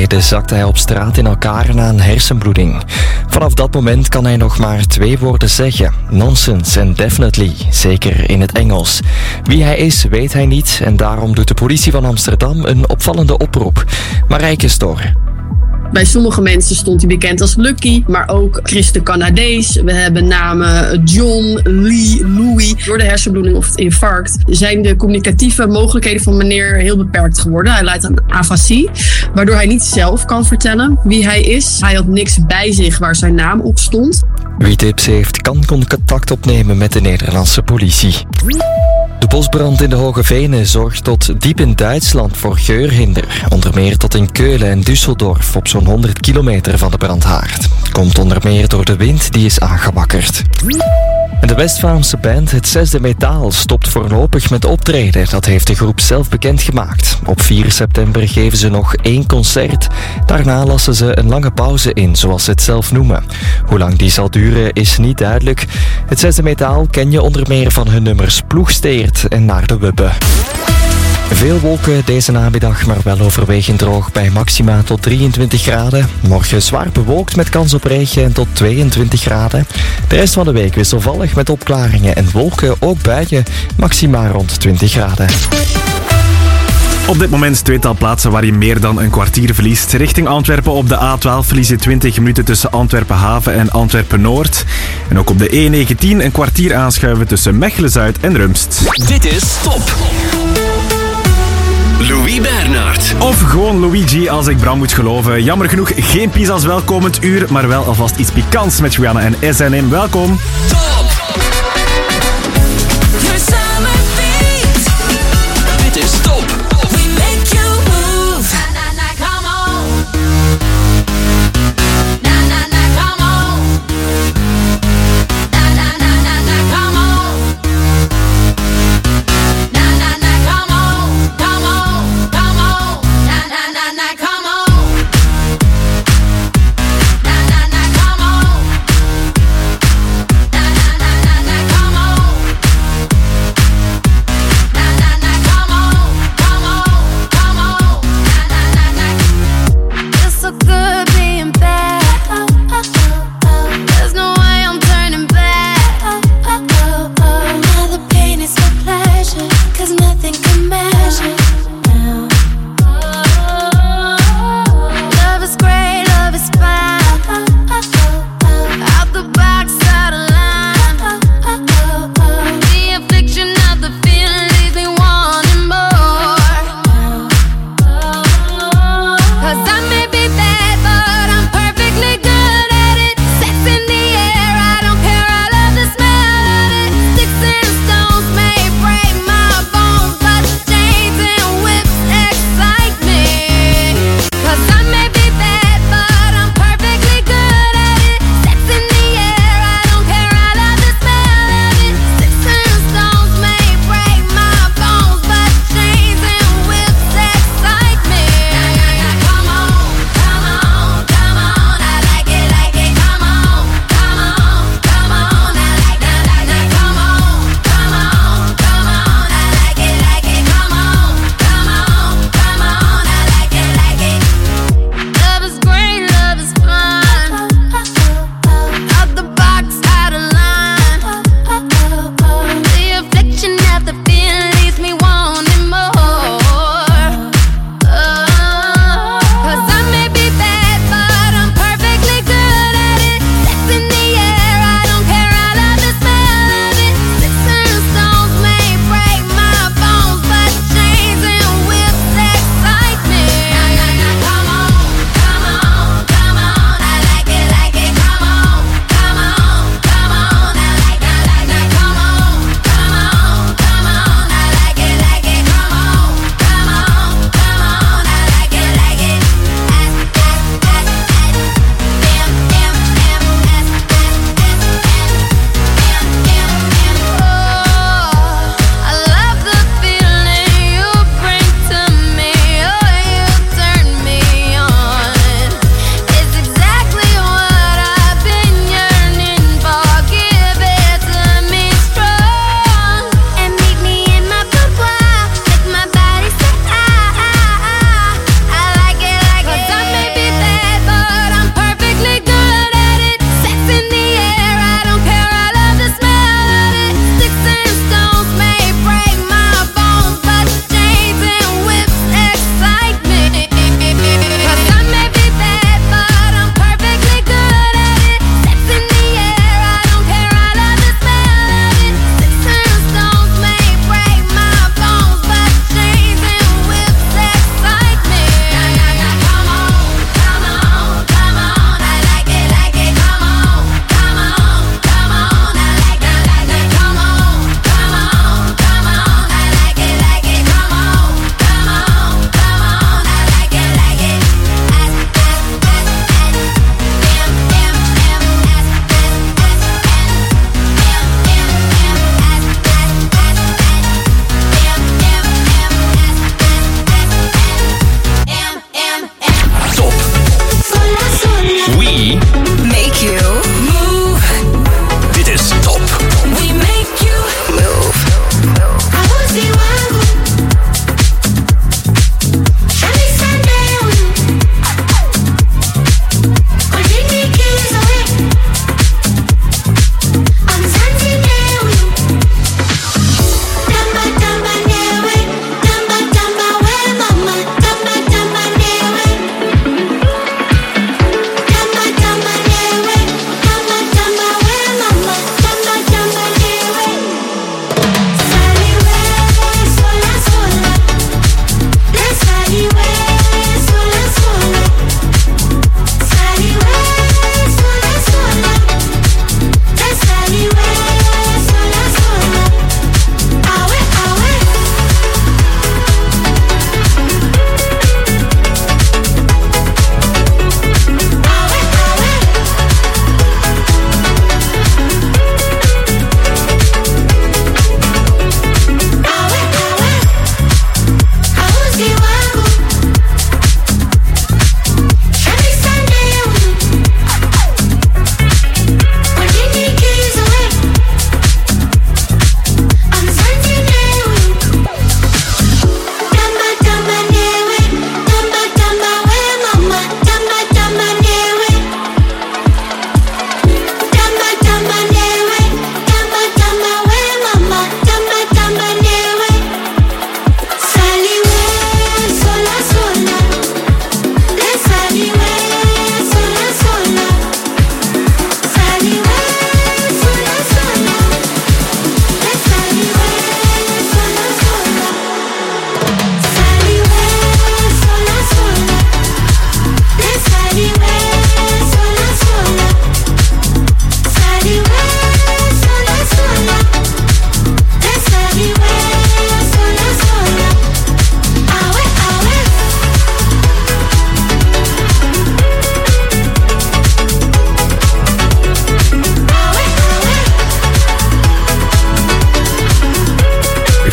geleden zakte hij op straat in elkaar na een hersenbloeding. Vanaf dat moment kan hij nog maar 2 woorden zeggen. Nonsense en definitely, zeker in het Engels. Wie hij is, weet hij niet en daarom doet de politie van Amsterdam een opvallende oproep. Marijke Stor. Bij sommige mensen stond hij bekend als Lucky, maar ook Chris de Canadees. We hebben namen John, Lee, Louis. Door de hersenbloeding of het infarct zijn de communicatieve mogelijkheden van meneer heel beperkt geworden. Hij lijdt aan afasie, waardoor hij niet zelf kan vertellen wie hij is. Hij had niks bij zich waar zijn naam op stond. Wie tips heeft, kan contact opnemen met de Nederlandse politie. De bosbrand in de Hoge Venen zorgt tot diep in Duitsland voor geurhinder. Onder meer tot in Keulen en Düsseldorf op zo'n 100 kilometer van de brandhaard. Komt onder meer door de wind die is aangewakkerd. En de West-Vlaamse band Het Zesde Metaal stopt voorlopig met optreden. Dat heeft de groep zelf bekendgemaakt. Op 4 september geven ze nog 1 concert. Daarna lassen ze een lange pauze in, zoals ze het zelf noemen. Hoe lang die zal duren is niet duidelijk. Het Zesde Metaal ken je onder meer van hun nummers Ploegsteert en Naar de Wubbe. Veel wolken deze namiddag, maar wel overwegend droog bij maxima tot 23 graden. Morgen zwaar bewolkt met kans op regen en tot 22 graden. De rest van de week wisselvallig met opklaringen en wolken, ook buien, maxima rond 20 graden. Op dit moment 2-tal plaatsen waar je meer dan een kwartier verliest. Richting Antwerpen op de A12 verlies je 20 minuten tussen Antwerpen Haven en Antwerpen Noord. En ook op de E19 een kwartier aanschuiven tussen Mechelen Zuid en Rumst. Dit is Top. Louis Bernard. Of gewoon Luigi als ik Bram moet geloven. Jammer genoeg geen Pisa's welkomend uur, maar wel alvast iets pikants met Rihanna en SNM. Welkom. Top. Dit is Top.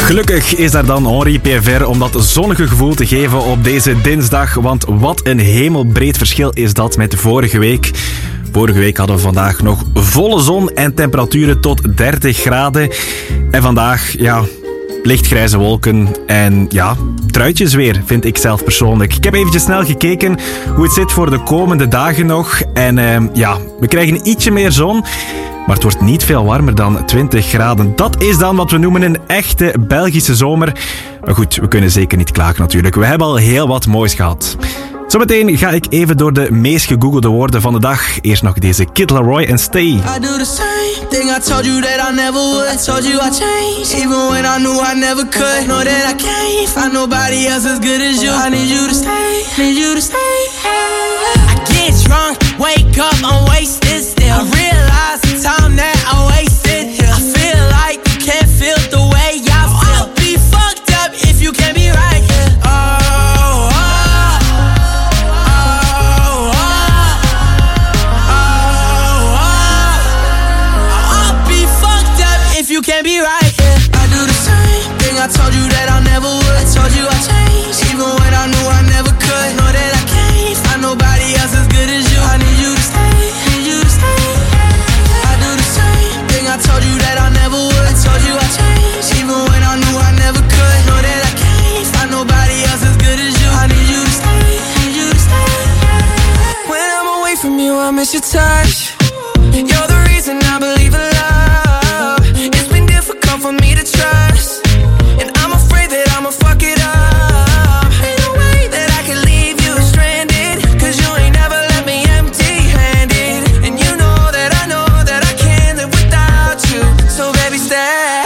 Gelukkig is daar dan Henri P.Ver om dat zonnige gevoel te geven op deze dinsdag. Want wat een hemelbreed verschil is dat met vorige week. Vorige week hadden we vandaag nog volle zon en temperaturen tot 30 graden. En vandaag, lichtgrijze wolken en truitjes weer, vind ik zelf persoonlijk. Ik heb eventjes snel gekeken hoe het zit voor de komende dagen nog. En we krijgen ietsje meer zon. Maar het wordt niet veel warmer dan 20 graden. Dat is dan wat we noemen een echte Belgische zomer. Maar goed, we kunnen zeker niet klagen natuurlijk. We hebben al heel wat moois gehad. Zometeen ga ik even door de meest gegoogelde woorden van de dag. Eerst nog deze Kid Laroi en Stay. I do the same thing I told you that I never would. I told you I changed, even when I knew I never could. Know that I can't find nobody else as good as you. I need you to stay, need you to stay. I get drunk, wake up, I'm wasted still. I realize the time that I wasted here. I feel like you can't feel the way I feel. I'll be fucked up if you can't be right here. You can't be right here. I do the same thing I told you that I never would. I told you I changed, even when I knew I never could. Know that I can't find nobody else as good as you. I need you to stay, need you to stay. I do the same thing I told you that I never would. I told you I changed, even when I knew I never could. Know that I can't find nobody else as good as you. I need you to stay, need you to stay. When I'm away from you, I miss your touch. You're the reason I believe in love. For me to trust, and I'm afraid that I'ma fuck it up. Ain't no way that I can leave you stranded, cause you ain't never left me empty-handed. And you know that I can't live without you. So baby stay.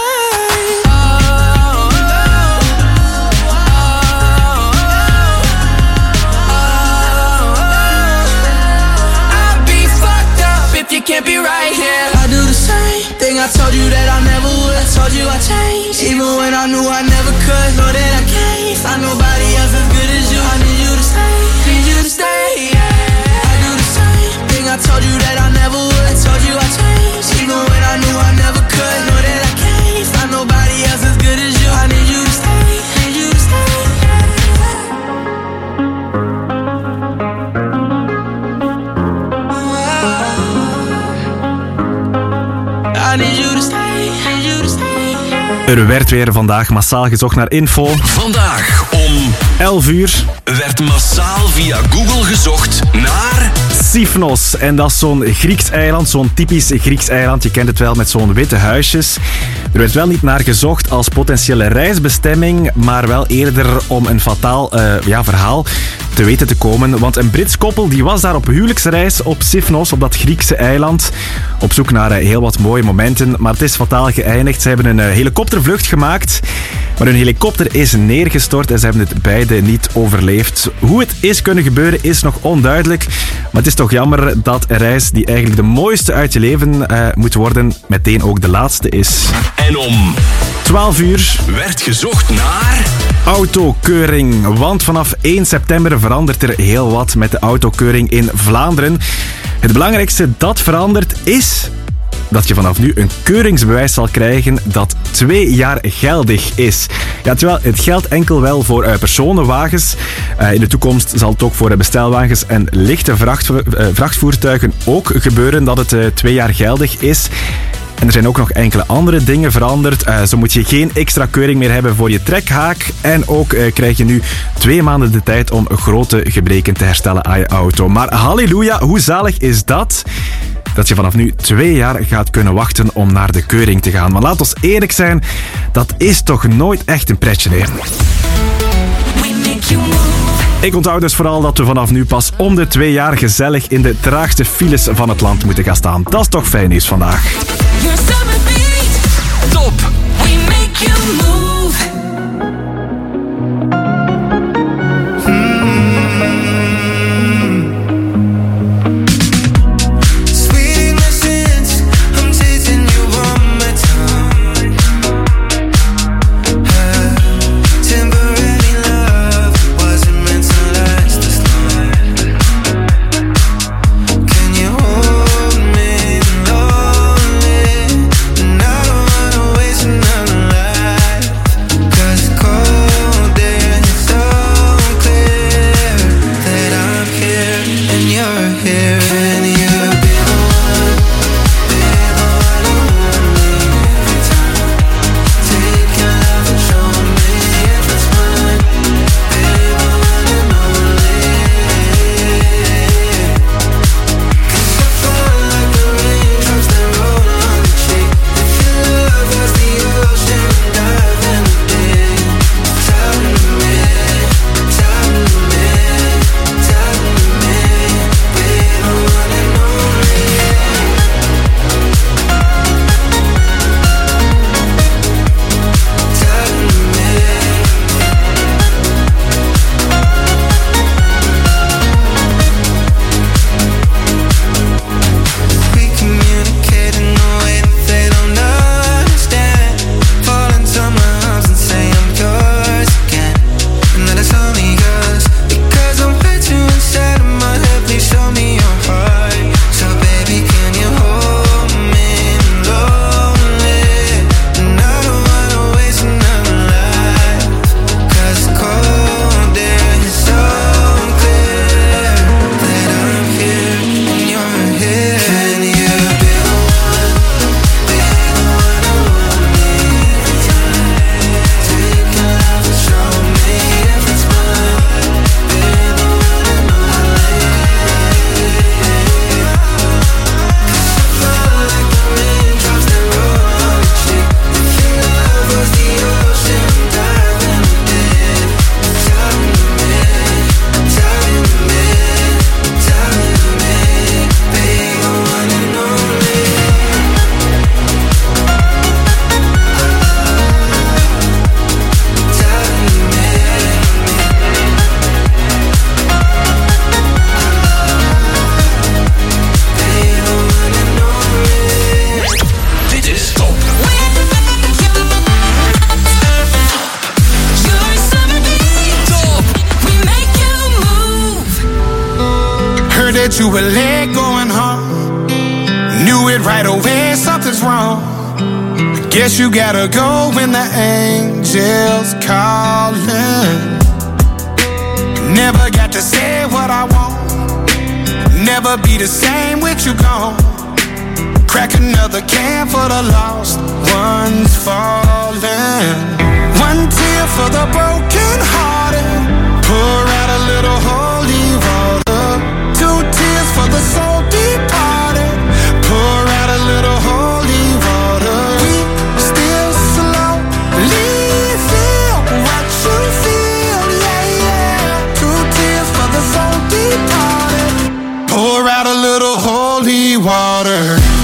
I'd be fucked up if you can't be right here. I do the same thing I told you that I never would. I told you I changed, even when I knew I never could. Know that I can't find nobody else as good as you. I need you to stay, need you to stay. I do the same thing I told you that I never would. I told you I changed, even when I knew I never could. Know that I can't find nobody else as good as you. I need you to stay, need you to stay. I need you to stay, need you to stay. Er werd weer vandaag massaal gezocht naar info. Vandaag om 11 uur werd massaal via Google gezocht naar Sifnos. En dat is zo'n Grieks eiland, zo'n typisch Grieks eiland. Je kent het wel met zo'n witte huisjes. Er werd wel niet naar gezocht als potentiële reisbestemming, maar wel eerder om een fataal verhaal te weten te komen. Want een Brits koppel die was daar op huwelijksreis op Sifnos, op dat Griekse eiland, op zoek naar heel wat mooie momenten. Maar het is fataal geëindigd. Ze hebben een helikoptervlucht gemaakt, maar hun helikopter is neergestort en ze hebben het beide niet overleefd. Hoe het is kunnen gebeuren is nog onduidelijk, maar het is toch jammer dat een reis die eigenlijk de mooiste uit je leven moet worden, meteen ook de laatste is. En om 12 uur werd gezocht naar autokeuring. Want vanaf 1 september verandert er heel wat met de autokeuring in Vlaanderen. Het belangrijkste dat verandert is dat je vanaf nu een keuringsbewijs zal krijgen dat 2 jaar geldig is. Ja, terwijl het geldt enkel wel voor personenwagens. In de toekomst zal het ook voor bestelwagens en lichte vrachtvoertuigen ook gebeuren dat het 2 jaar geldig is. En er zijn ook nog enkele andere dingen veranderd. Zo moet je geen extra keuring meer hebben voor je trekhaak. En ook krijg je nu 2 maanden de tijd om grote gebreken te herstellen aan je auto. Maar halleluja, hoe zalig is dat? Dat je vanaf nu 2 jaar gaat kunnen wachten om naar de keuring te gaan. Maar laat ons eerlijk zijn, dat is toch nooit echt een pretje, hè? Ik onthoud dus vooral dat we vanaf nu pas om de 2 jaar gezellig in de traagste files van het land moeten gaan staan. Dat is toch fijn nieuws vandaag. Top. We make you move. here, and you're here, and you'll be the one, be the one and only every time. Take your love and show me if it's mine, be the one and only. 'Cause I fall like the raindrops that roll on the cheek. If your love was the ocean, dive in the deep. Talk to me, talk to me, talk to me, be the one and only. Talk to me. We communicate in a way that they don't understand. Fall into my arms and say I'm yours again, and that it's only yours because I'm with you inside of my head. Please show me your heart. So baby, can you hold me lonely? And I don't wanna waste another life, 'cause it's cold there, it's so clear that I'm here and you're here, and you'll be the one, be the one and only every time. Take your love and show me if it's mine, be the one and only. 'Cause I fall like the raindrops that roll on the cheek. If your love was the ocean, dive in the deep. Talk to me, talk to me, talk to me, be the one and only. Talk to me. Be the one and only. Dit is Top. Heard that you were late going home. Knew it right away, something's wrong. Guess you gotta go when the angels calling. Never got to say what I want. Never be the same with you gone. Crack another can for the lost ones falling. One tear for the broken hearted. Pour out a little holy water. Two tears for the soul departed. Pour out a little holy water. We still slowly feel what you feel, yeah, yeah. Two tears for the soul departed. Pour out a little holy water.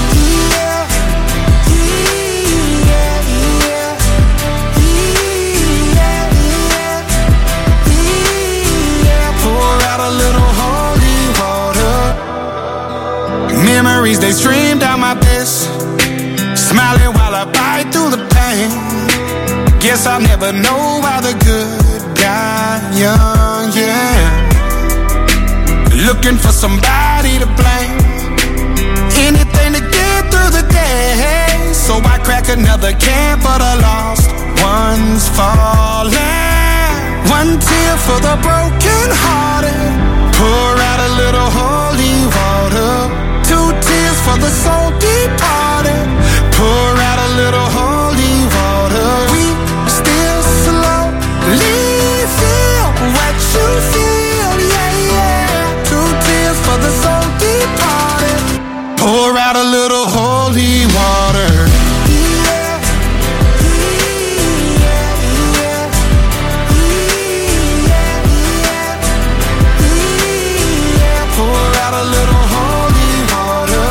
Pour out a little holy water. Memories, they stream down my face. Smiling while I bite through the pain. Guess I'll never know why the good die young, yeah. Looking for somebody to blame. Anything to get through the day. So I crack another can for the lost ones falling. One tear for the broken hearted. Pour out a little holy water. Two tears for the soul departed. Pour out a little holy water. We still slowly feel what you feel, yeah, yeah. Two tears for the soul departed. Pour out a little holy water. Pour out a little holy water.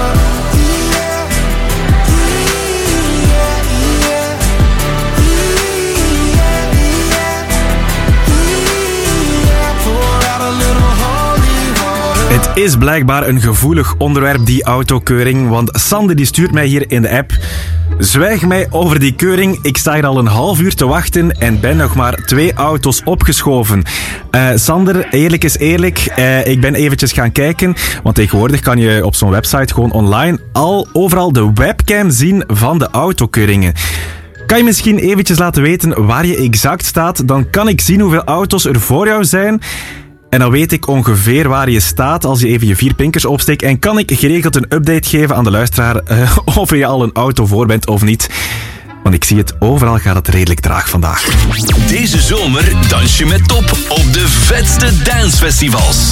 Pour out a little holy water. Het is blijkbaar een gevoelig onderwerp, die autokeuring, want Sander die stuurt mij hier in de app: zwijg mij over die keuring, ik sta hier al een half uur te wachten en ben nog maar 2 auto's opgeschoven. Sander, eerlijk is eerlijk, ik ben eventjes gaan kijken, want tegenwoordig kan je op zo'n website gewoon online overal de webcam zien van de autokeuringen. Kan je misschien eventjes laten weten waar je exact staat? Dan kan ik zien hoeveel auto's er voor jou zijn. En dan weet ik ongeveer waar je staat als je even je 4 pinkers opsteekt. En kan ik geregeld een update geven aan de luisteraar of je al een auto voor bent of niet. Want ik zie het, overal gaat het redelijk traag vandaag. Deze zomer dans je met Top op de vetste dancefestivals.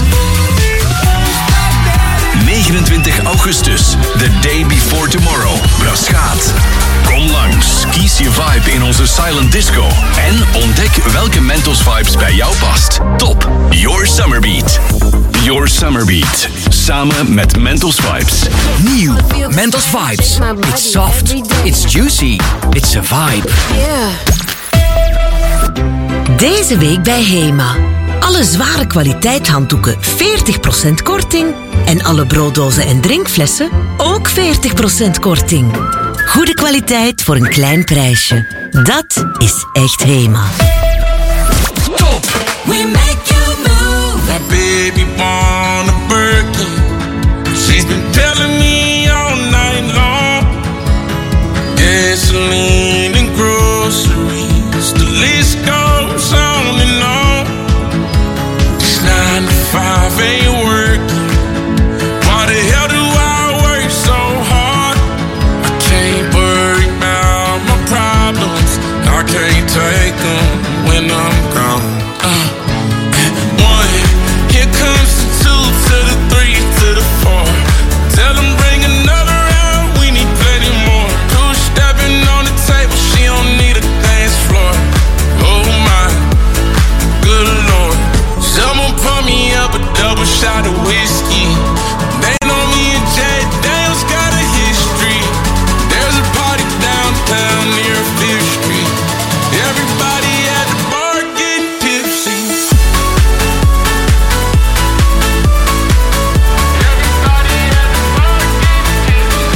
29 augustus, The Day Before Tomorrow, Braschaat. Kom langs, kies je vibe in onze silent disco en ontdek welke Mentos vibes bij jou past. Top, Your Summer Beat. Your Summer Beat, samen met Mentos Vibes. Nieuw, Mentos Vibes. It's soft, it's juicy, it's a vibe. Deze week bij Hema. Alle zware kwaliteit handdoeken 40% korting. En alle brooddozen en drinkflessen ook 40% korting. Goede kwaliteit voor een klein prijsje. Dat is echt Hema. Top! We make you move. My baby born a Birkin. She's been telling me all night long. Gasoline and groceries. The list goes on and on. This 9 to 5 ain't working. Why the hell do I work so hard? I can't worry about my problems. I can't take them when I'm gone. 1, here comes the 2 to the 3 to the 4. Tell them bring another round, we need plenty more. 2 stepping on the table, she don't need a dance floor. Oh my, good Lord. Someone pour me up a double shot of whiskey. They know me and Jay Daniels got a history. There's a party downtown near 5th Street. Everybody at the bar getting tipsy. Everybody at the bar getting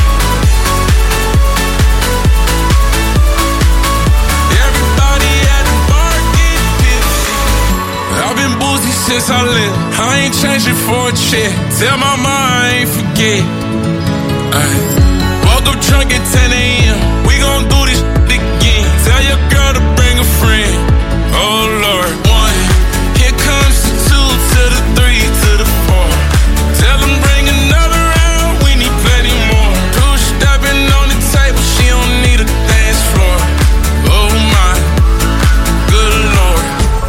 tipsy. Everybody at the bar getting tipsy. I've been boozy since I left. I ain't changing for a check. Tell my mom I ain't forget. Woke up drunk at 10 a.m. We gon' do this again. Tell your girl to bring a friend. Oh Lord. 1, here comes the 2 to the 3 to the 4. Tell them bring another round, we need plenty more. 2 stepping on the table, she don't need a dance floor. Oh my, good Lord.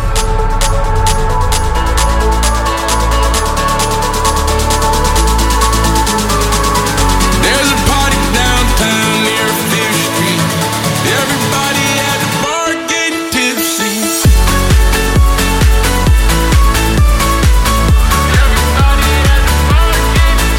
There's a party downtown near 5th Street. Everybody at the bar getting tipsy. Everybody at the bar getting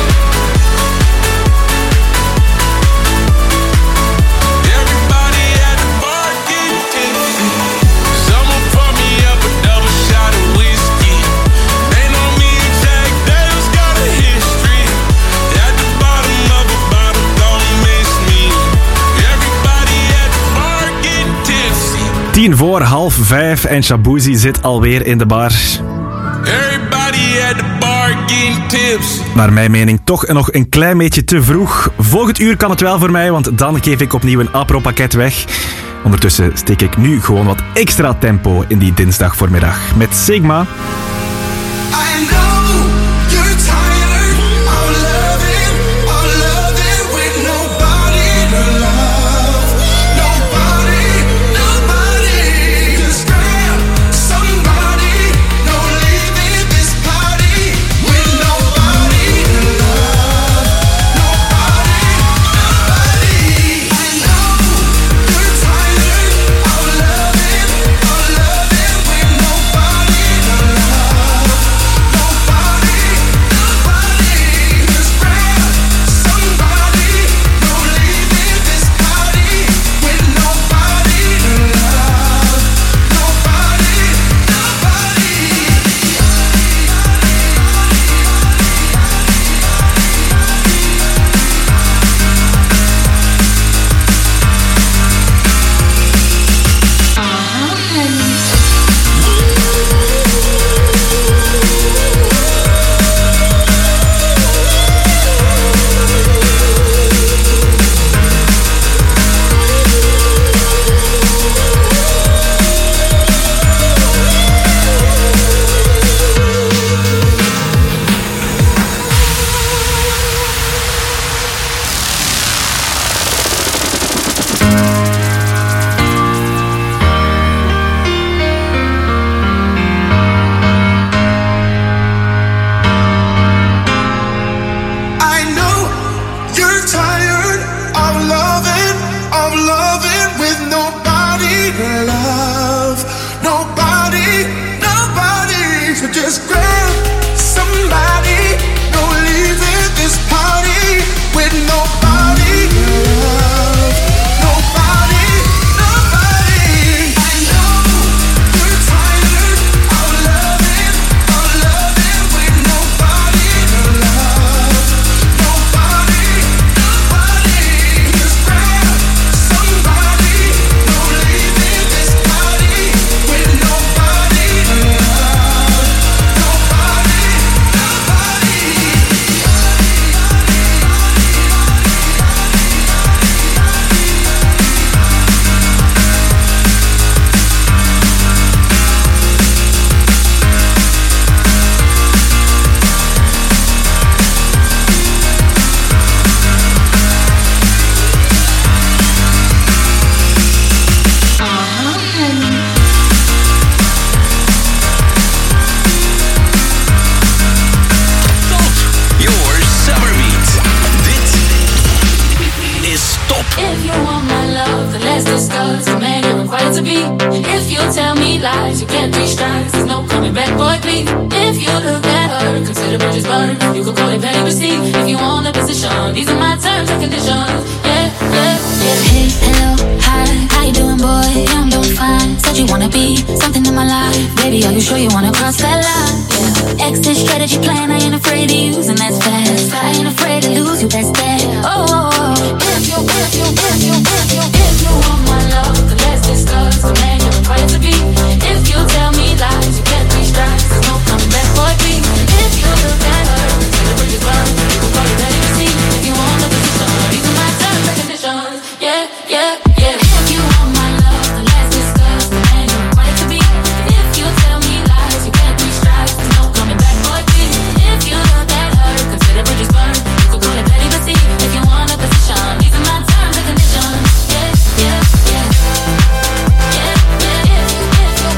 tipsy. Everybody at the bar getting tipsy. Someone pour me up a double shot of whiskey. They know me and Jack Daniels got a history. At the bottom of a bottle, don't miss me. Everybody at the bar getting tipsy. 4:10 en Shabuzi zit alweer in de bar. Everybody at the bar getting tipsy. Naar mijn mening toch nog een klein beetje te vroeg. Volgend uur kan het wel voor mij, want dan geef ik opnieuw een Apro-pakket weg. Ondertussen steek ik nu gewoon wat extra tempo in die dinsdag voormiddag met Sigma. I know you're tired of loving with nobody to love. Nobody. Just grab somebody. No leaving this party with nobody to love. Nobody. I know you're tired of loving with nobody to love. Just grab somebody, don't leave at this party with nobody to love. Nobody, nobody. I know you're tired of loving with nobody to love. Nobody, nobody. Just grab somebody, don't leave at this party with nobody to love. Nobody, nobody. Your summer beat. Dit is Top. If you want my love, then let's discuss the man you're required to be. If you tell me lies, you get 3 strikes. There's no coming back, boy, please. If you look at her, consider bridges burned. You could call it petty receipt. If you want a position, these are my terms and conditions. Yeah, yeah, yeah. Hey, hello, hi, how you doing, boy? Yeah, I'm doing fine. Said you wanna be something in my life. Baby, are you sure you wanna cross that line? Yeah. Exit strategy plan, I ain't afraid to use, and that's fast. I ain't afraid to lose you, that's that. If you want my love, then let's discuss the man you're required to be. If you tell me lies, you get 3 strikes. There's no coming back, boy, please. If you look at her, consider bridges burned. You can call it petty receipt. If you want a position, these are my terms and conditions. Yeah, yeah, yeah. If you want my love, then let's discuss the man you're required to be. If you tell me lies, you get 3 strikes. There's no coming back, boy, please. If you look at her, consider bridges burned. You can call it petty receipt. If you want a position, these are my terms and conditions. Yeah, yeah, yeah. Yeah, yeah, if you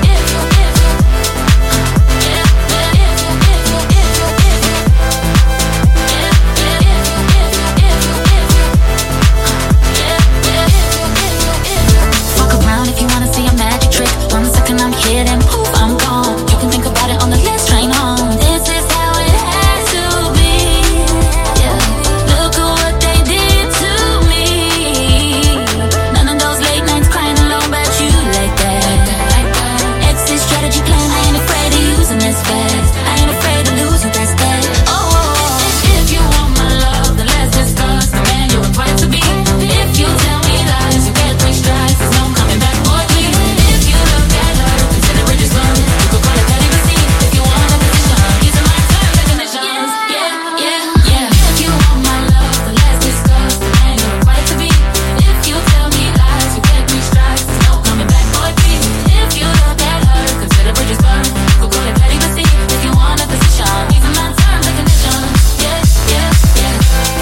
Fuck around if you wanna see a magic trick. 1 second I'm here, then poof, I'm gone. You can think about it on the last train home. This is how it has to be. Yeah, look at what they did to me. None of those late nights crying alone about you like that. Exit strategy plan, I ain't afraid to use, and that's fast. I ain't afraid to lose you, that's that. If you want my love, then let's discuss the man you're required to be. If you tell me lies, you get 3 strikes. There's no coming back, boy, please. If you look at her, consider bridges burned. You could call it petty receipt. If you want a position, these are my terms and conditions. Yeah, yeah, yeah. If you want my love, then let's discuss the man you're required to be. If you tell me lies, you get 3 strikes. There's no coming back, boy, please. If you look at her, consider bridges burned. You could call it petty receipt. If you want a position, these are my terms and conditions. Yeah, yeah, yeah.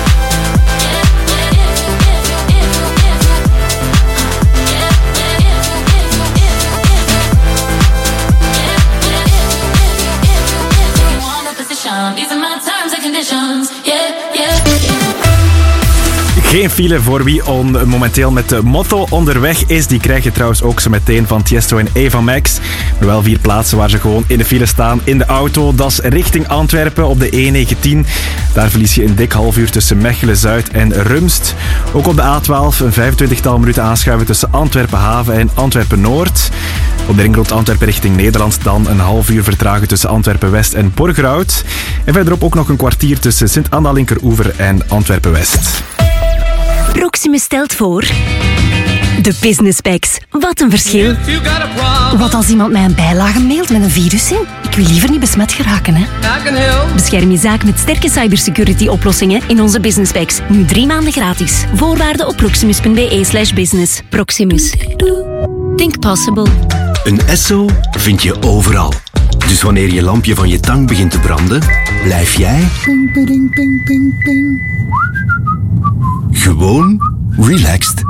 These are my terms and conditions. Yeah, yeah, yeah. Geen file voor wie momenteel met de motto onderweg is. Die krijg je trouwens ook zo meteen van Tiesto en Eva Max. Maar wel 4 plaatsen waar ze gewoon in de file staan in de auto. Dat is richting Antwerpen op de E19. Daar verlies je een dik half uur tussen Mechelen-Zuid en Rumst. Ook op de A12 een 25-tal minuten aanschuiven tussen Antwerpen-Haven en Antwerpen-Noord. Op de ring rond Antwerpen richting Nederland dan een half uur vertragen tussen Antwerpen-West en Borgerhout. En verderop ook nog een kwartier tussen Sint-Anna-Linkeroever en Antwerpen-West. Proximus stelt voor... De Business Packs. Wat een verschil. Wat als iemand mij een bijlage mailt met een virus in? Ik wil liever niet besmet geraken, hè. Bescherm je zaak met sterke cybersecurity-oplossingen in onze Business Packs. Nu 3 maanden gratis. Voorwaarden op proximus.be/business. Proximus. Think possible. Een Esso vind je overal. Dus wanneer je lampje van je tang begint te branden, blijf jij... gewoon relaxed.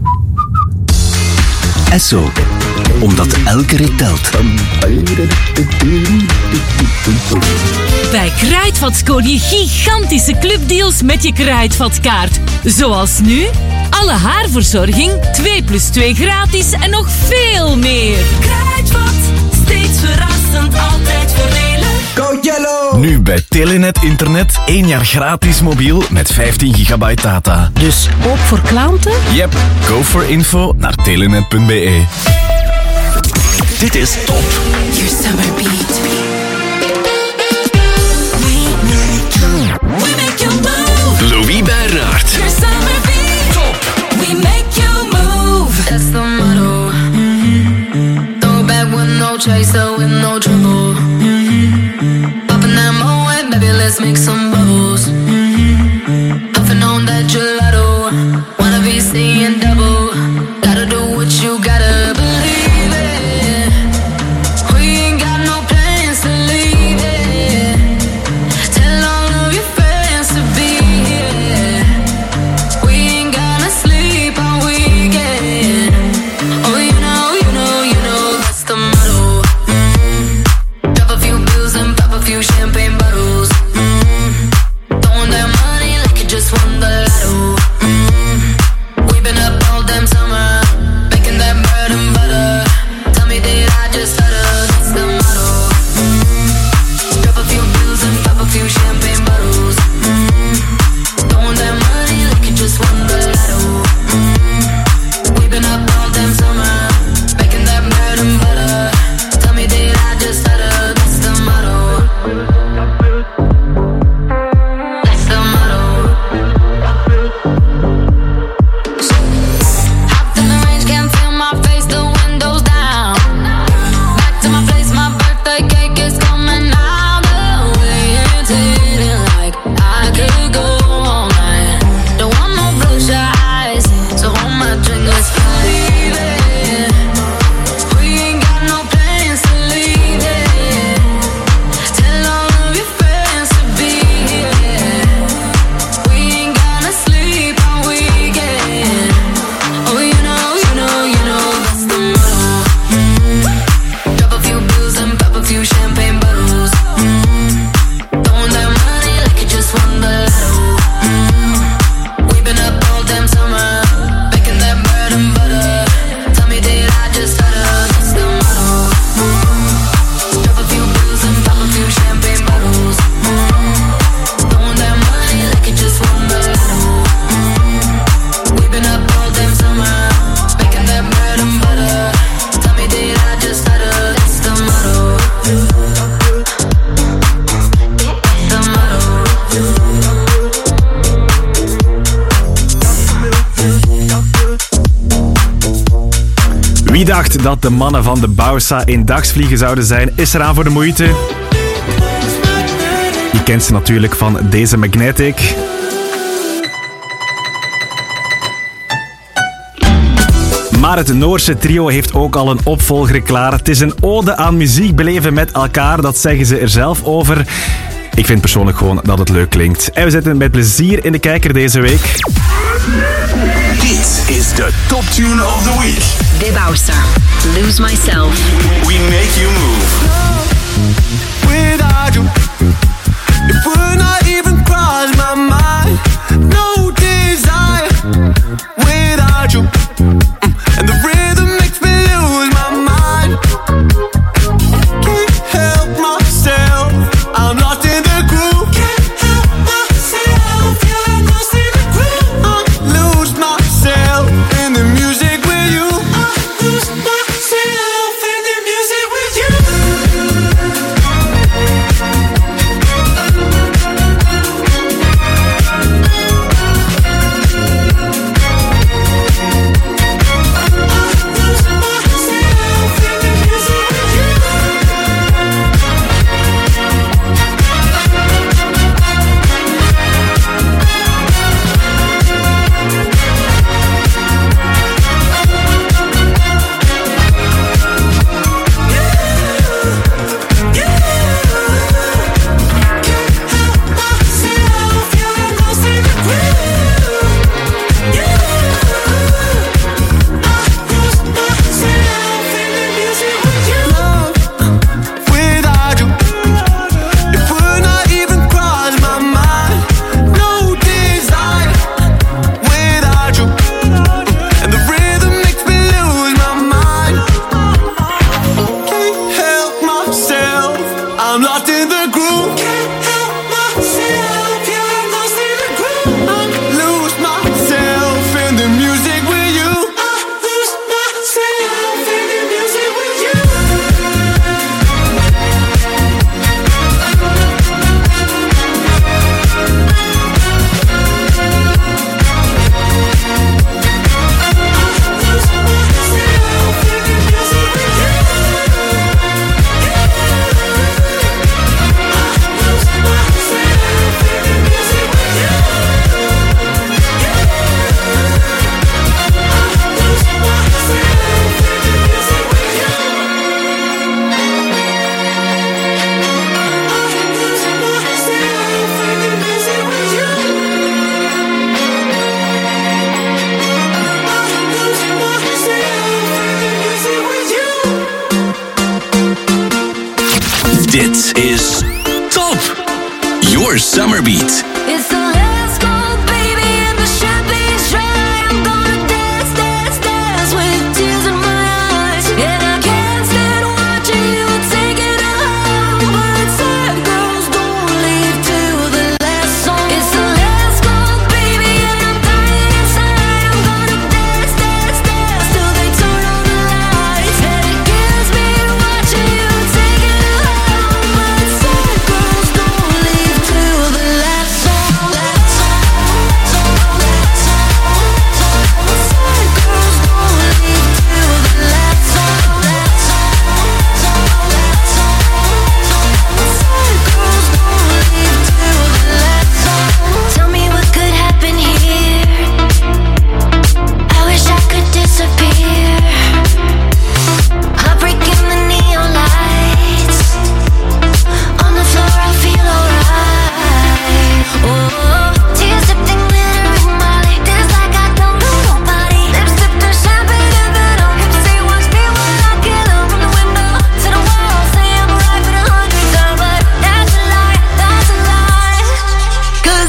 Esso. Omdat elke rit telt. Bij Kruidvat scoor je gigantische clubdeals met je Kruidvatkaart. Zoals nu, alle haarverzorging, 2+2 gratis en nog veel meer. Kruidvat, steeds verrassend, altijd voordelig. Go Yellow! Nu bij Telenet Internet 1 jaar gratis mobiel met 15 gigabyte data. Dus ook voor klanten? Yep, go for info naar telenet.be. Dit is Top. Your summer beat. We make you move. Louis Bernard. Your summer beat. Top. We make you move. That's the motto. Throw back with no chaser, with no trouble. Popping that moe, baby, let's make some bubbles. Puffing on that gelato. Wanna be seeing double. Gotta do what you gotta believe it. We ain't got no plans to leave it. Tell all of your friends to be here. We ain't gonna sleep all weekend. Oh, you know, that's the motto. Drop a few bills and pop a few champagne bottles. Throwing that money like you just won the lotto. We've been up all damn summer, making that bread and butter. Tell me, did I just stutter? That's the motto. Drop a few bills and pop a few champagne bottles. Throwing that money like you just won the lotto. We've been up all damn summer, making that bread and butter. Tell me, did I just stutter? That's the motto. That's the motto. Hopped in the range, can't feel my face, the windows down. Back to my place, my birthday cake is coming out the way. It's hitting like I could go all night. Don't want no bloodshot eyes, so hold my drink, let's leave it. We ain't got no plans to leave it. Tell all of your friends to be here. We ain't gonna sleep all weekend. Oh, you know, that's the motto. Drop a few bills and pop a few champagne bottles. Throwing that money like you just won the lotto. We've been up all damn summer, making that bread and butter. Tell me, did I just stutter? That's the motto. Drop a few bills and pop a few champagne bottles. Throwing that money like you just won the lotto. We've been up all damn summer, making that bread and butter. Tell me, did I just stutter? That's the motto. That's the motto. Wie dacht dat de mannen van de Bausa in dagsvliegen zouden zijn, is eraan voor de moeite. Je kent ze natuurlijk van deze Magnetic. Maar het Noorse trio heeft ook al een opvolger klaar. Het is een ode aan muziek beleven met elkaar, dat zeggen ze er zelf over. Ik vind persoonlijk gewoon dat het leuk klinkt. En we zitten met plezier in de kijker deze week. Dit is de Top Tune of the Week. De Bausa, Lose Myself. We make you move. Without you, it would not even cross my mind. No desire without you, and the rhythm makes me lose my mind. Can't help myself, I'm lost in the groove. Can't help myself, yeah, I'm lost in the groove. I lose myself in the music with you. I lose myself in the music with you.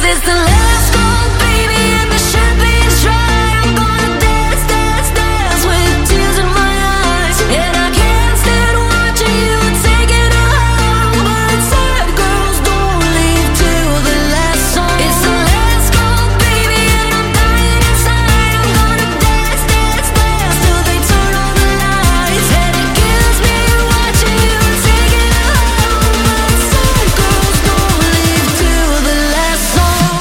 it's the last call, baby, and the champagne's dry. I'm gonna dance, dance, dance with tears in my eyes. And I can't stand watching you taking it home. But sad girls don't leave till the last song. It's the last call, baby, and I'm dying inside. I'm gonna dance, dance, dance till they turn on the lights. And it kills me watching you taking it home. But sad girls don't leave till the last song.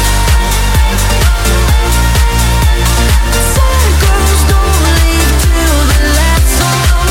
Sad girls don't leave till the last song.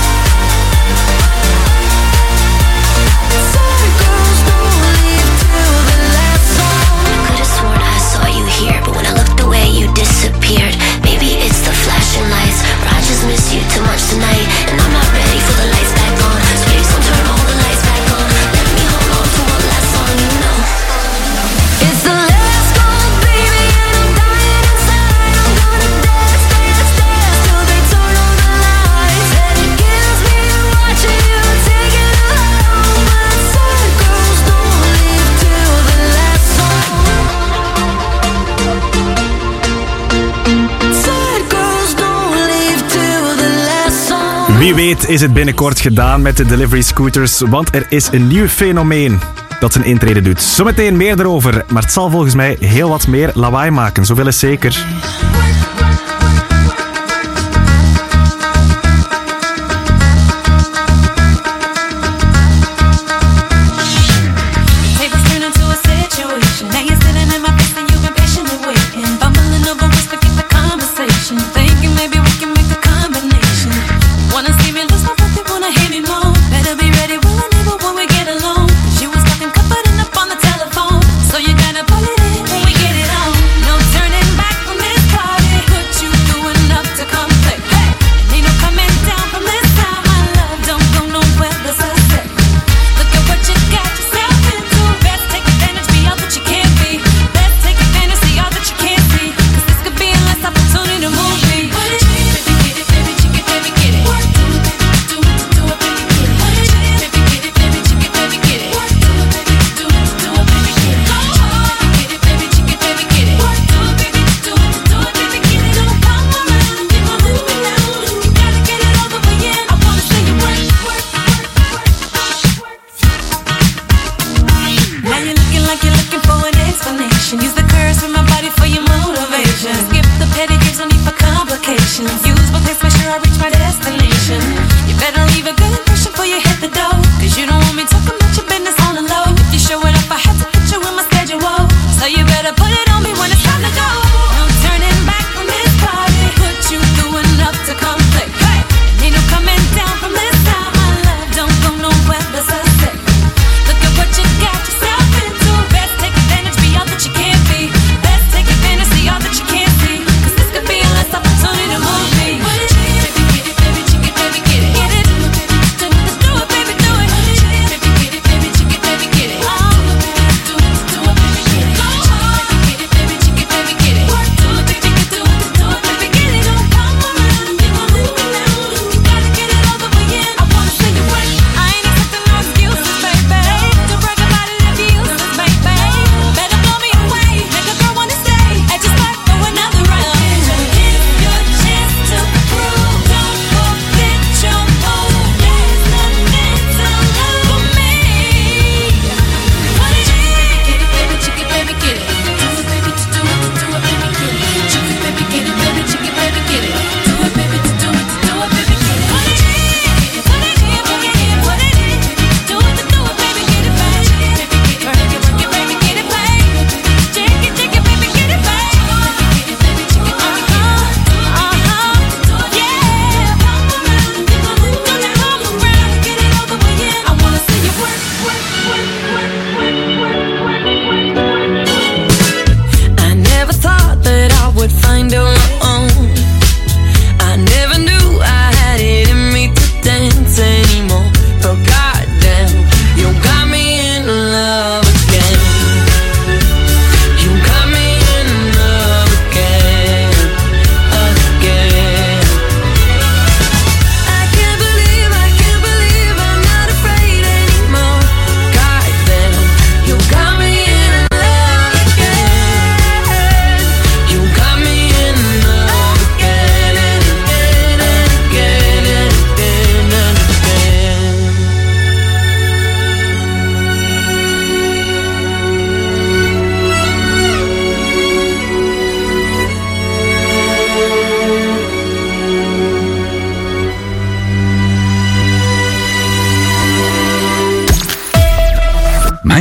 Sad girls don't leave till the last song. Could've sworn I saw you here, but when I looked away, you disappeared. Maybe it's the flashing lights, or I just miss you too much tonight, and I'm not ready for the lights back on. So please don't turn all the lights back on. Let me hold on to one last song, you know. It's the last call, baby, and I'm dying inside. I'm gonna dance, dance, dance till they turn on the lights. And it kills me watching you taking it home. But sad girls don't leave till the last song. Sad girls don't leave till the last song. Wie weet is het binnenkort gedaan met de delivery scooters, want er is een nieuw fenomeen dat zijn intrede doet. Zometeen meer erover, maar het zal volgens mij heel wat meer lawaai maken, zoveel is zeker. Tables turn into a situation. Now you're sitting in my face and you've been patiently waiting. Bumbling over ways to get the conversation. Thinking maybe we can make a combination. Wanna see me lose my breath, they wanna hear me moan. Better be ready, will I never when we get alone. 'Cause you was fucking comforting up on the telephone. So you gotta pull it in when we get it on. No turning back from this car.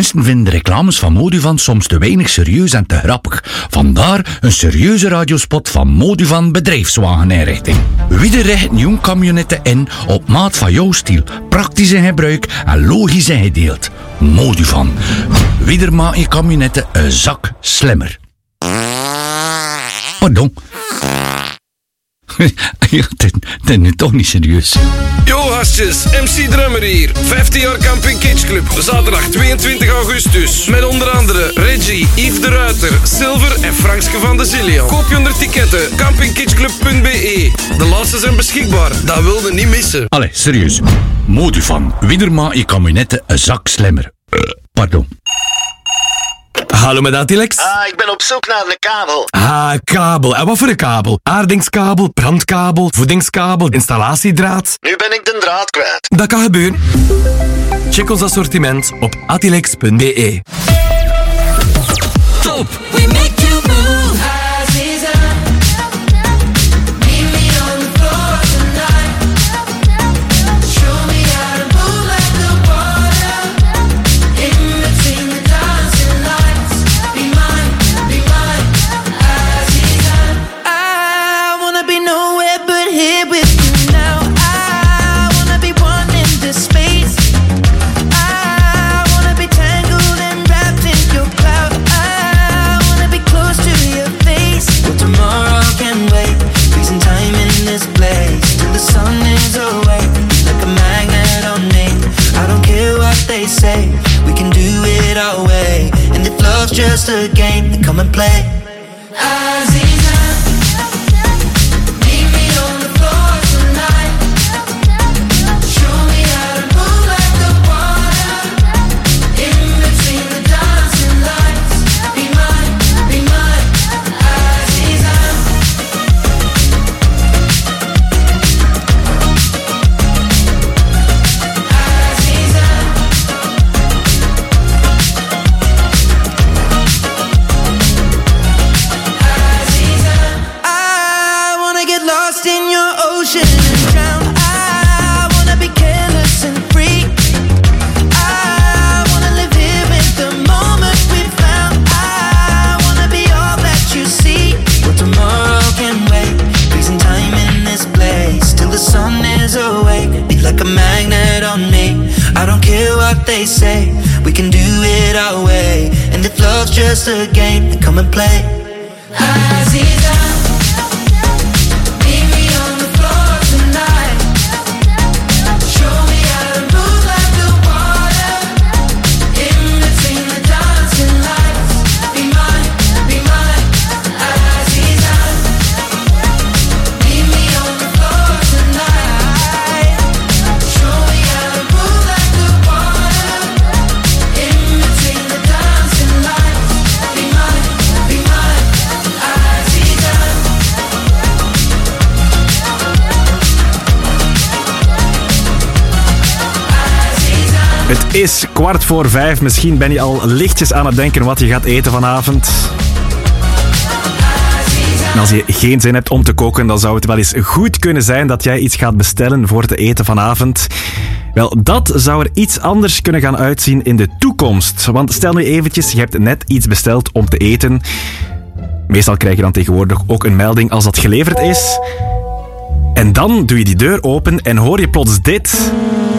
Mensen vinden de reclames van Moduvan soms te weinig serieus en te grappig. Vandaar een serieuze radiospot van Moduvan Bedrijfswageninrichting. Wie richt nieuw camionetten in op maat van jouw stijl, praktisch in gebruik en logisch ingedeeld. Moduvan. Wie maakt je camionetten een zak slimmer. Pardon. Dat is nu toch niet serieus. Yo gastjes, MC Drummer hier. 15 jaar Camping Kids Club. Zaterdag 22 augustus. Met onder andere Reggie, Yves de Ruiter, Silver en Frankske van de Zillion. Koop je onder ticketten. campingkidsclub.be. De laatste zijn beschikbaar. Dat wilde niet missen. Allee, serieus. Moduvan. Wie maakt je camionetten een zak slimmer. Pardon. Hallo met Atilex. Ik ben op zoek naar een kabel. Kabel. En wat voor een kabel? Aardingskabel, brandkabel, voedingskabel, installatiedraad. Nu ben ik de draad kwijt. Dat kan gebeuren. Check ons assortiment op atilex.be. Top. We make you move. Say we can do it our way, and if love's just a game, then come and play. Aziza, meet me on the floor tonight. Show me how to move like the water in between the dancing lights. Be mine, Aziza. They say we can do it our way, and if love's just a game, then come and play. Aziza, meet me on the floor tonight. Show me how to move like the water in between the dancing lights. Be mine, Aziza. Meet me on the floor tonight. Show me how to move like the water in between the dancing lights. Be mine, Aziza. Het is 4:15. Misschien ben je al lichtjes aan het denken wat je gaat eten vanavond. En als je geen zin hebt om te koken, dan zou het wel eens goed kunnen zijn dat jij iets gaat bestellen voor te eten vanavond. Wel, dat zou er iets anders kunnen gaan uitzien in de toekomst. Want stel nu eventjes, je hebt net iets besteld om te eten. Meestal krijg je dan tegenwoordig ook een melding als dat geleverd is. En dan doe je die deur open en hoor je plots dit.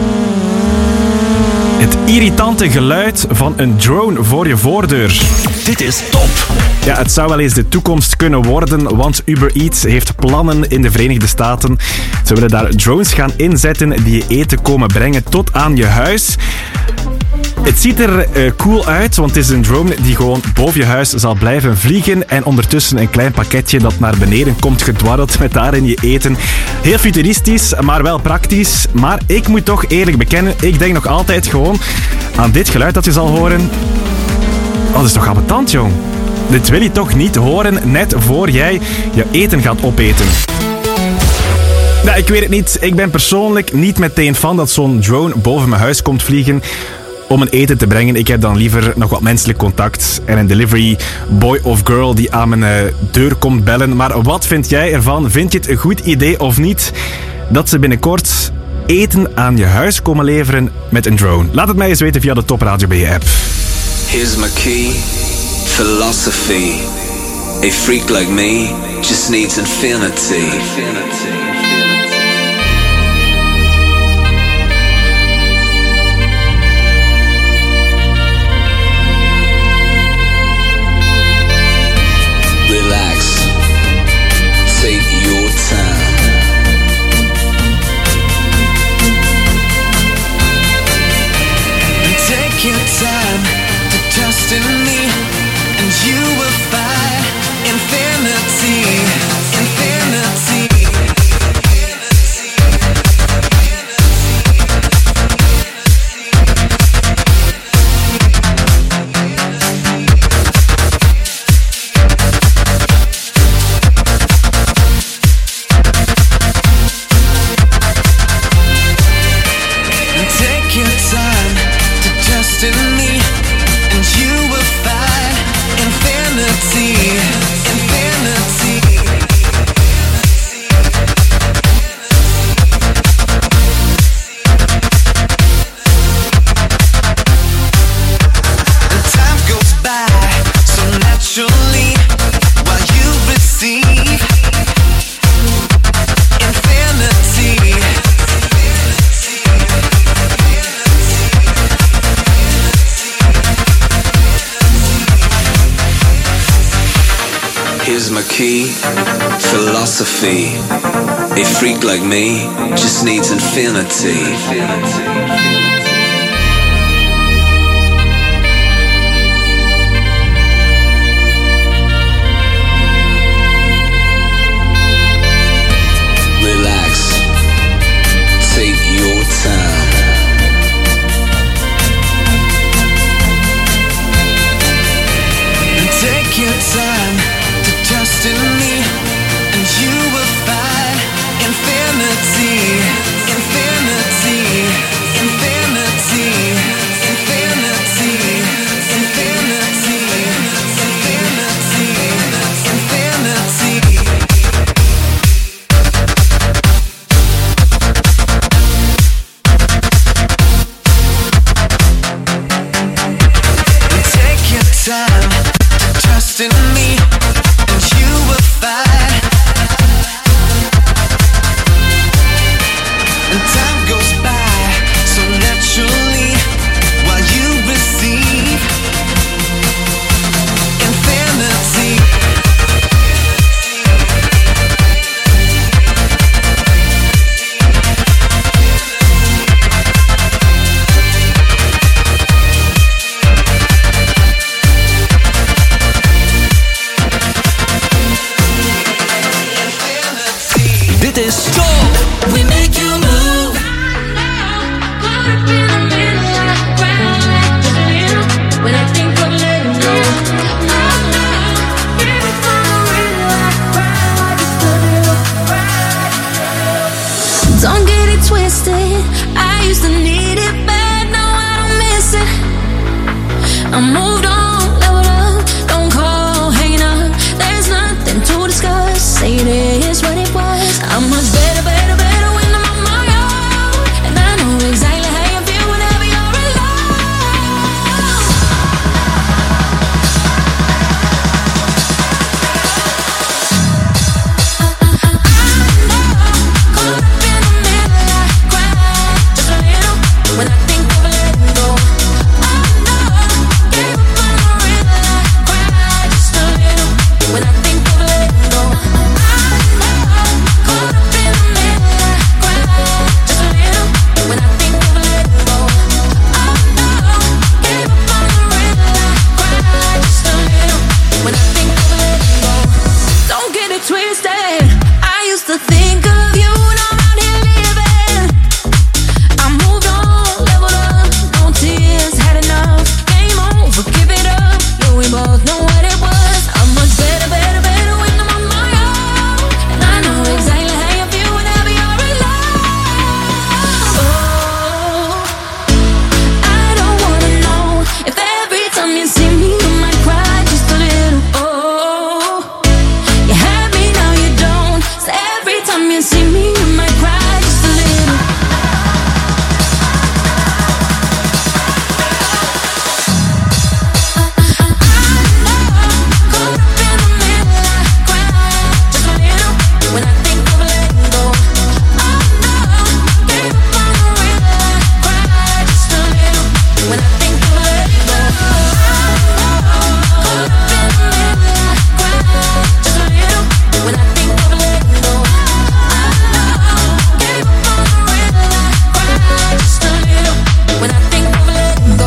Het irritante geluid van een drone voor je voordeur. Dit is top. Ja, het zou wel eens de toekomst kunnen worden, want Uber Eats heeft plannen in de Verenigde Staten. Ze willen daar drones gaan inzetten die je eten komen brengen tot aan je huis. Het ziet er cool uit, want het is een drone die gewoon boven je huis zal blijven vliegen en ondertussen een klein pakketje dat naar beneden komt gedwarreld met daarin je eten. Heel futuristisch, maar wel praktisch. Maar ik moet toch eerlijk bekennen, ik denk nog altijd gewoon aan dit geluid dat je zal horen. Oh, dat is toch ambetant, jong. Dit wil je toch niet horen net voor jij je eten gaat opeten. Nou, ik weet het niet. Ik ben persoonlijk niet meteen fan dat zo'n drone boven mijn huis komt vliegen om een eten te brengen. Ik heb dan liever nog wat menselijk contact en een delivery boy of girl die aan mijn deur komt bellen. Maar wat vind jij ervan? Vind je het een goed idee of niet dat ze binnenkort eten aan je huis komen leveren met een drone? Laat het mij eens weten via de Top Radio BE app. Here's my key, philosophy. A freak like me just needs infinity. Relax, take your time. Take your time to trust in me, and you will find infinity, infinity. Take your time to trust in me, and you will find infinity, infinity. And time goes by so naturally while you receive infinity. Here's my key, philosophy. A freak like me just needs infinity. Relax, take your time. Take your time to trust in me, and you will find infinity, infinity, infinity, infinity, infinity, infinity, infinity. Take your time to trust in me, and you will find. And time goes by so naturally while you receive infinity.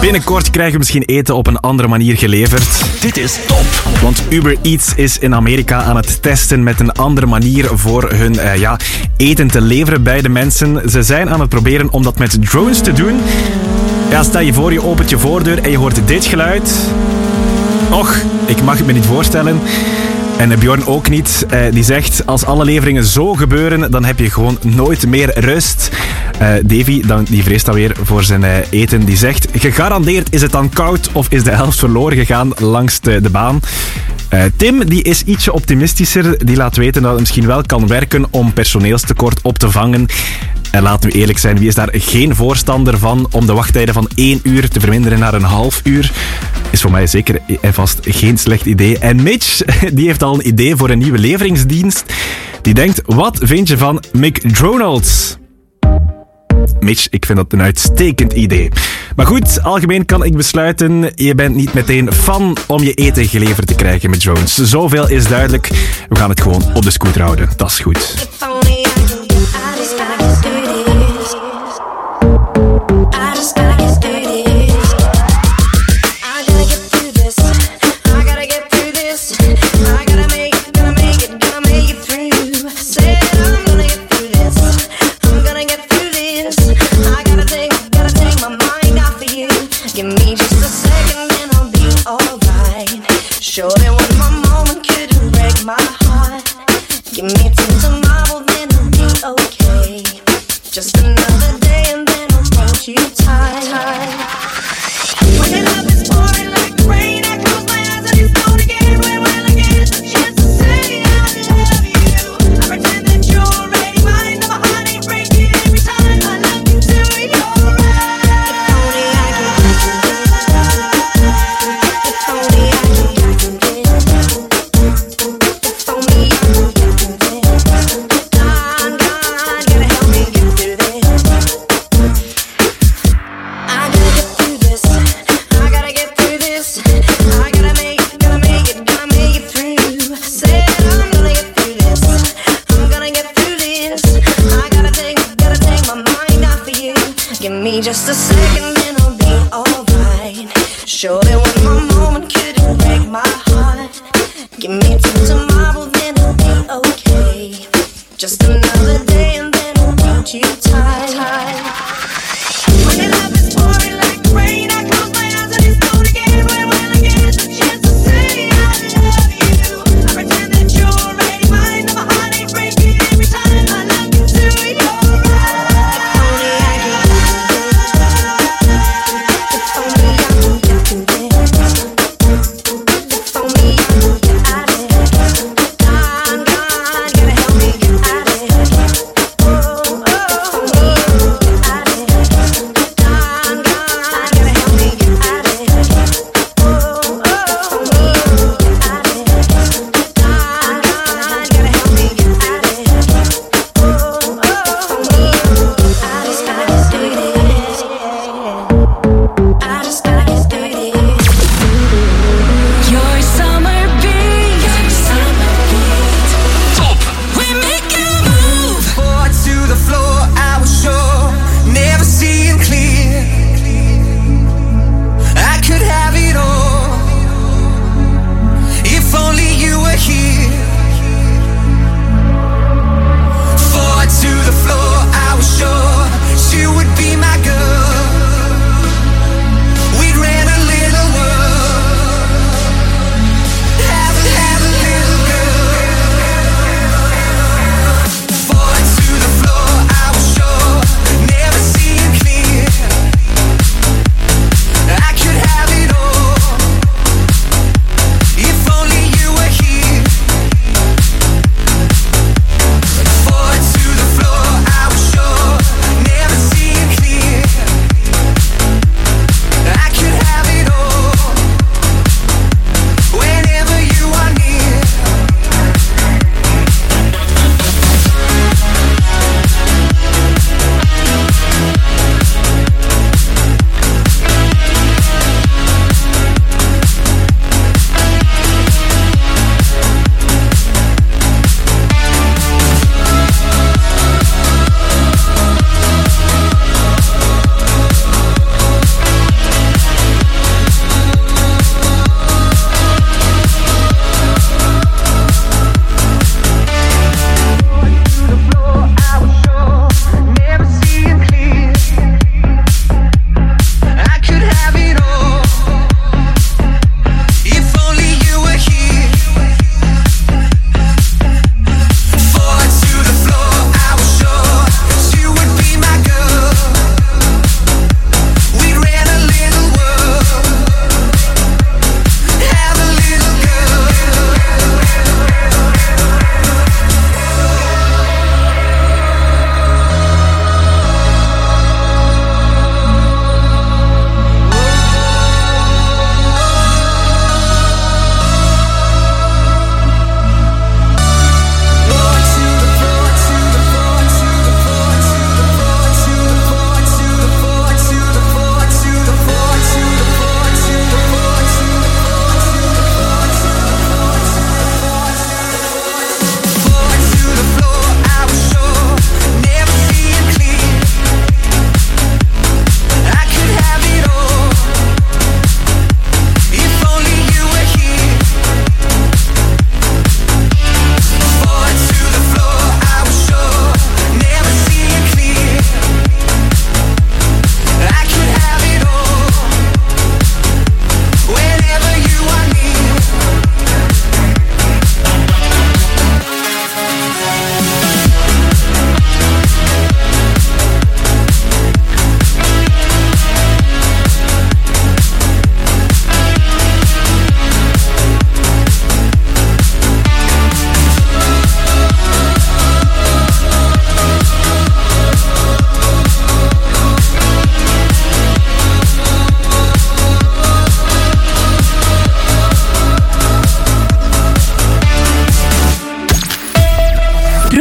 Binnenkort krijgen we misschien eten op een andere manier geleverd. Dit is top. Want Uber Eats is in Amerika aan het testen met een andere manier voor hun eten te leveren bij de mensen. Ze zijn aan het proberen om dat met drones te doen. Ja, stel je voor, je opent je voordeur en je hoort dit geluid. Och, ik mag het me niet voorstellen. En Bjorn ook niet. Die zegt, als alle leveringen zo gebeuren, dan heb je gewoon nooit meer rust. Davy, die vreest dan weer voor zijn eten. Die zegt, gegarandeerd is het dan koud of is de helft verloren gegaan langs de baan. Tim, die is ietsje optimistischer. Die laat weten dat het misschien wel kan werken om personeelstekort op te vangen. En laten we eerlijk zijn, wie is daar geen voorstander van om de wachttijden van 1 uur te verminderen naar een half uur? Is voor mij zeker en vast geen slecht idee. En Mitch, die heeft al een idee voor een nieuwe leveringsdienst. Die denkt, wat vind je van McDonald's? Mitch, ik vind dat een uitstekend idee. Maar goed, algemeen kan ik besluiten, je bent niet meteen fan om je eten geleverd te krijgen met drones. Zoveel is duidelijk. We gaan het gewoon op de scooter houden. Dat is goed. Just another day and then I'll hold you tight. When your love is pouring like rain, I close my eyes and it's gone again. When will I get the chance to say I love you? I pretend that you're already mine, but my heart ain't breaking every time I love you till you're right. If only I could get you there. If only I could get you there. If only I could get you there. God, gotta help me get through this. Give me just a second and I'll be alright. Surely one more moment couldn't break my heart. Give me till tomorrow, then I'll be okay. Just another day and then I'll hold you tight. When your love is pouring like rain, I close my eyes and it's gone again. When will I get the chance to say I love you? I pretend that you're already mine, but my heart ain't breaking every time I love you till you're right. If only I could get through this. If only I could get through this.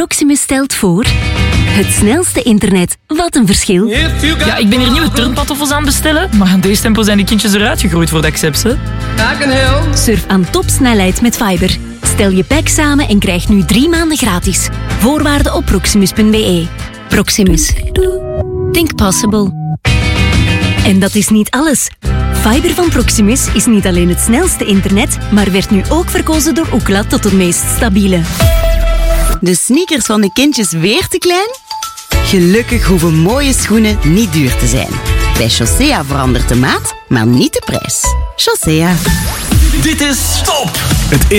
Proximus stelt voor... Het snelste internet. Wat een verschil. Ja, ik ben hier nieuwe turnpantoffels aan het bestellen, maar aan deze tempo zijn die kindjes eruit gegroeid voor de accepts, hè. Surf aan topsnelheid met Fiber. Stel je pack samen en krijg nu 3 maanden gratis. Voorwaarden op proximus.be. Proximus. Think possible. En dat is niet alles. Fiber van Proximus is niet alleen het snelste internet, maar werd nu ook verkozen door Ookla tot de meest stabiele. De sneakers van de kindjes weer te klein? Gelukkig hoeven mooie schoenen niet duur te zijn. Bij Chaussea verandert de maat, maar niet de prijs. Chaussea. Dit is Stop! Het